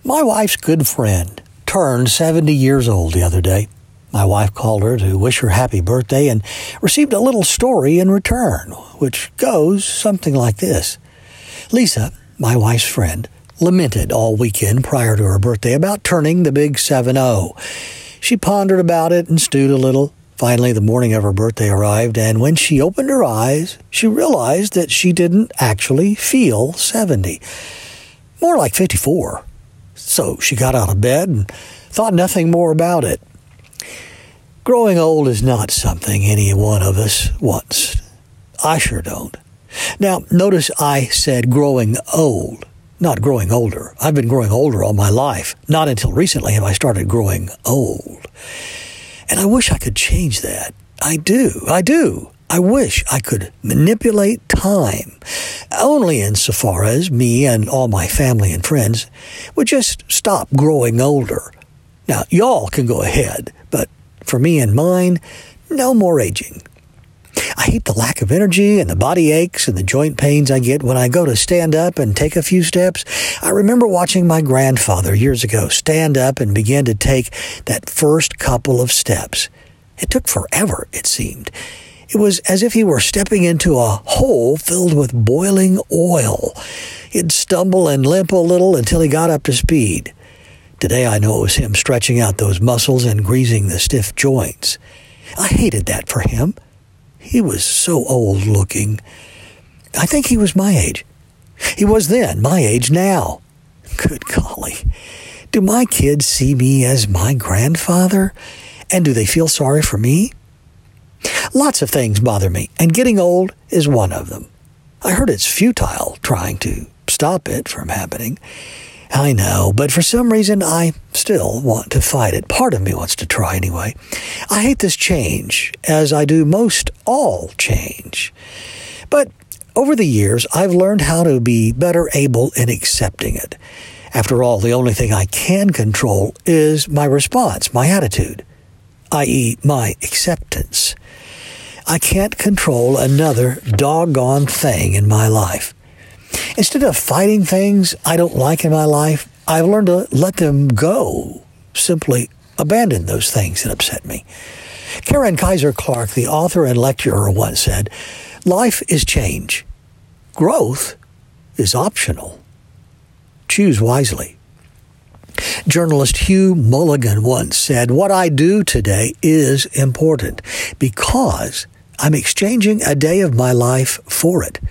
My wife's good friend turned 70 years old the other day. My wife called her to wish her happy birthday and received a little story in return, which goes something like this. Lisa, my wife's friend, lamented all weekend prior to her birthday about turning the big 7-0. She pondered about it and stewed a little. Finally, the morning of her birthday arrived, and when she opened her eyes, she realized that she didn't actually feel 70. More like 54. So she got out of bed and thought nothing more about it. Growing old is not something any one of us wants. I sure don't. Now, notice I said growing old, not growing older. I've been growing older all my life. Not until recently have I started growing old. And I wish I could change that. I do. I wish I could manipulate time, only insofar as me and all my family and friends would just stop growing older. Now, y'all can go ahead, but for me and mine, no more aging. I hate the lack of energy and the body aches and the joint pains I get when I go to stand up and take a few steps. I remember watching my grandfather years ago stand up and begin to take that first couple of steps. It took forever, it seemed. It was as if he were stepping into a hole filled with boiling oil. He'd stumble and limp a little until he got up to speed. Today I know it was him stretching out those muscles and greasing the stiff joints. I hated that for him. He was so old looking. I think he was my age. He was then my age now. Good golly. Do my kids see me as my grandfather? And do they feel sorry for me? Lots of things bother me, and getting old is one of them. I heard it's futile trying to stop it from happening. I know, but for some reason I still want to fight it. Part of me wants to try anyway. I hate this change, as I do most all change. But over the years, I've learned how to be better able in accepting it. After all, the only thing I can control is my response, my attitude, i.e., my acceptance. I can't control another doggone thing in my life. Instead of fighting things I don't like in my life, I've learned to let them go. Simply abandon those things that upset me. Karen Kaiser Clark, the author and lecturer, once said, "Life is change. Growth is optional. Choose wisely." Journalist Hugh Mulligan once said, "What I do today is important because I'm exchanging a day of my life for it."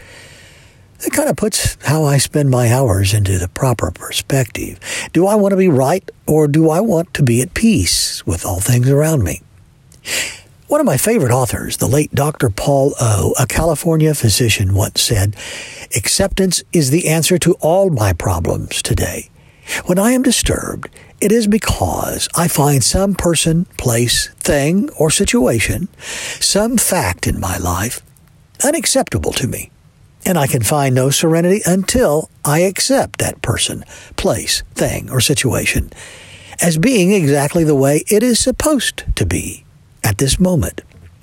It kind of puts how I spend my hours into the proper perspective. Do I want to be right, or do I want to be at peace with all things around me? One of my favorite authors, the late Dr. Paul O., a California physician, once said, "Acceptance is the answer to all my problems today. When I am disturbed, it is because I find some person, place, thing, or situation, some fact in my life, unacceptable to me. And I can find no serenity until I accept that person, place, thing, or situation as being exactly the way it is supposed to be at this moment."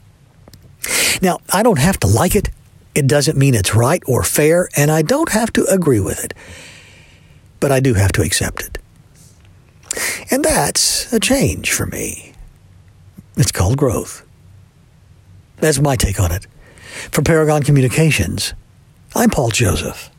Now, I don't have to like it. It doesn't mean it's right or fair, and I don't have to agree with it. But I do have to accept it. And that's a change for me. It's called growth. That's my take on it. For Paragon Communications, I'm Paul Joseph.